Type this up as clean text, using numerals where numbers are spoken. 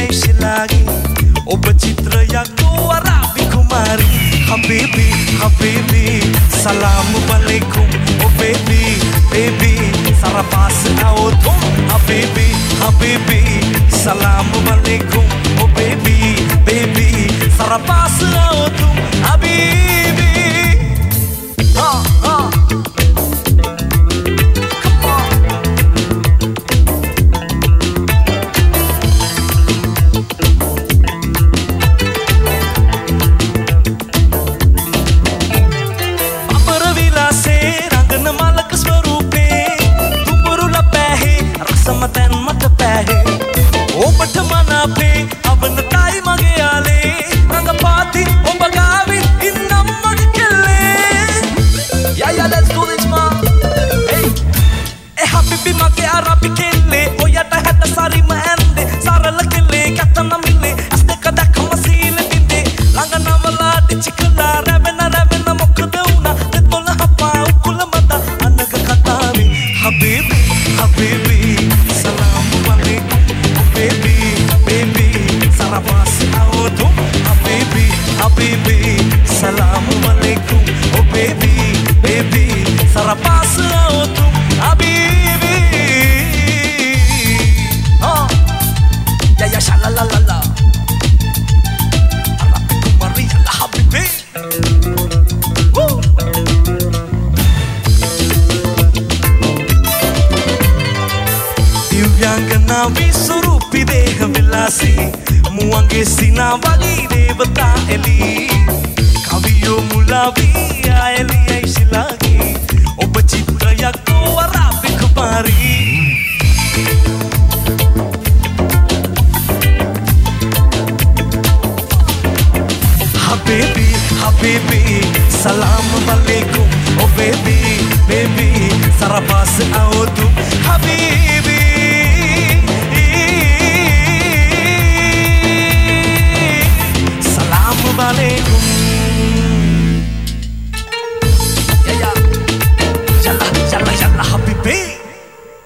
Shilagi Oba Chitrayak to Arabi Kumari Habibi, Habibi Salamu Alaikum Oh baby, baby Sara paas aao tum Habibi, Habibi Salamu Alaikum Oh baby, baby Sara paas aao tum Habibi Muange sina wagi devata eli Kaviyo mulavi aeli aishilagi Oba chitrayak to Arabi Kumari